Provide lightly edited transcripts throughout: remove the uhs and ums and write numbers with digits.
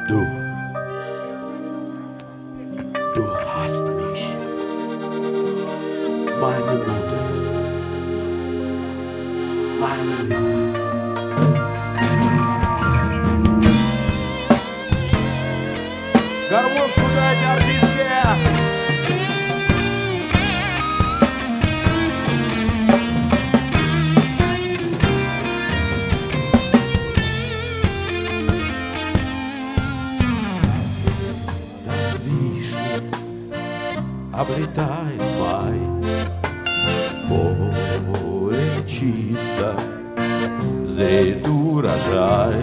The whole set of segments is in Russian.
Du, du hast mich, meine Mutter, meine Liebe. Гармошку дайте, артистки! Обретает май, поле чисто, зреет урожай.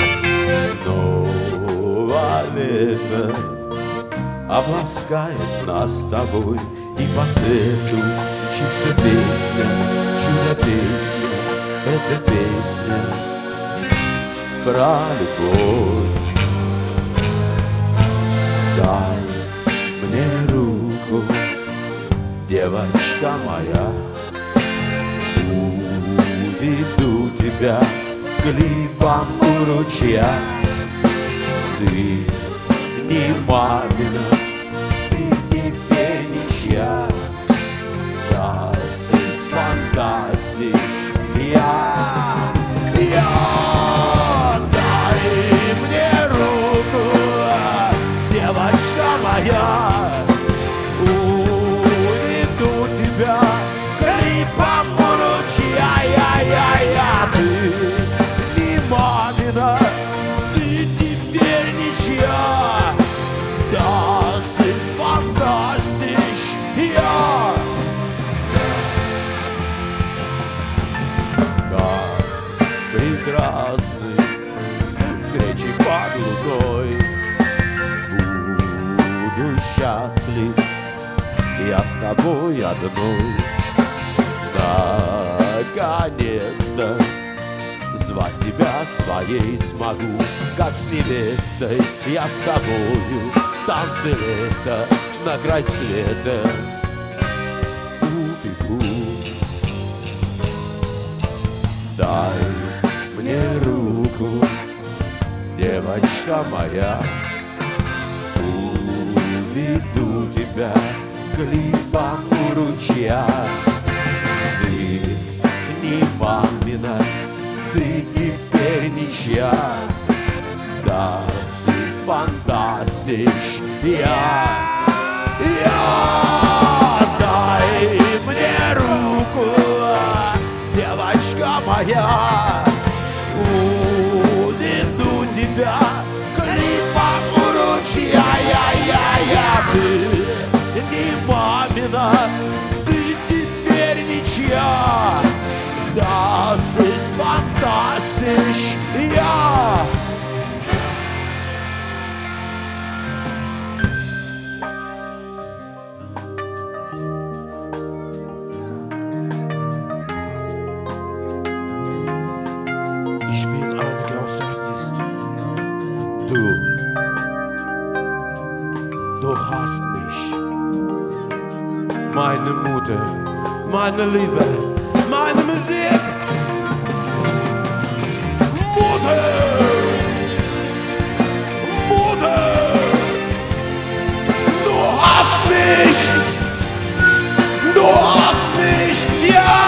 Снова лето обласкает нас с тобой, и по свету мчится песня, чудо-песня. Это песня про любовь. Дай мне руку, девочка моя, уведу тебя к глыбам у ручья. Ты не мамина, ты теперь ничья. Das ist fantastisch, ja, ja. Дай мне руку, девочка моя, уведу тебя к глыбам у ручья. Я. Ты не мамина, ты теперь ничья. Das ist fantastisch, ja. Как прекрасны встречи под луной. Буду счастлив я с тобой одной. Наконец-то звать тебя своей смогу, как с невестой я с тобою в танце лета на край света убегу. Дай мне руку, девочка моя, уведу тебя к глыбам у ручья. Ты не мамина, ты теперь ничья. Das ist fantastisch, ja. Дай мне руку, девочка моя, уведу тебя к глыбам у ручья. Ты не мамина, ты теперь ничья. Das ist fantastisch, ja. Ich bin ein großer Artist. Du hast mich, meine Mutter, meine Liebe, meine Musik. Mutter, du hast mich, ja.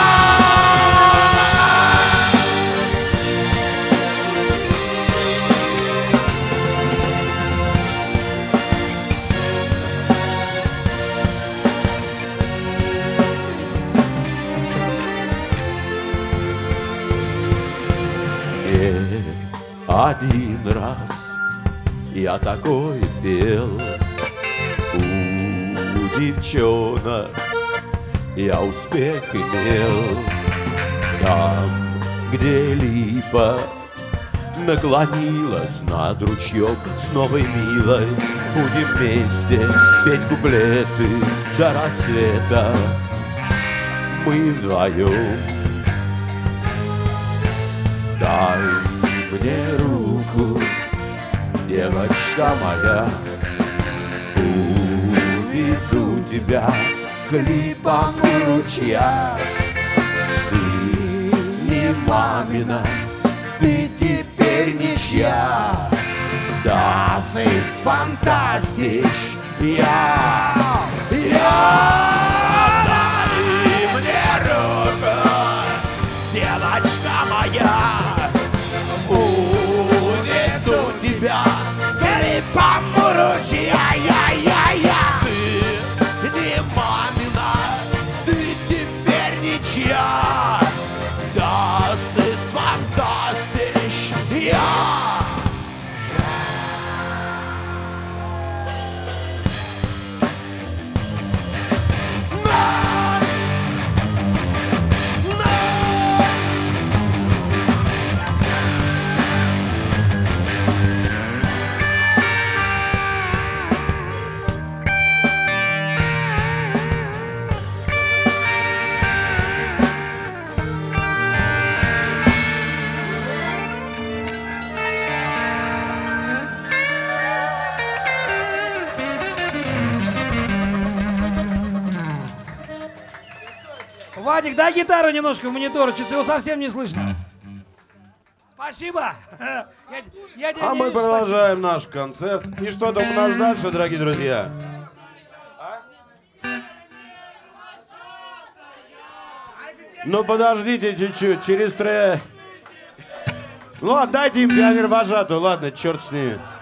Один раз я такой пел у девчонок, я успех имел. Там, где липа наклонилась над ручьем, с новой милой будем вместе петь куплеты до рассвета. Мы вдвоем. Дай мне руку, девочка моя, уведу тебя к глыбам у ручья. Ты не мамина, ты теперь ничья. Das ist fantastisch. Ja, дай мне руку, девочка моя, уведу тебя клипом ручья. Ты не мамина, ты теперь ничья. Das ist fantastisch, ja. Вадик, дай гитару немножко в монитор, что-то его совсем не слышно. Спасибо. А мы продолжаем наш концерт. И что там у нас дальше, дорогие друзья? Ну подождите чуть-чуть, через 3... Ну отдайте им пионер-вожатую, ладно, черт с ними.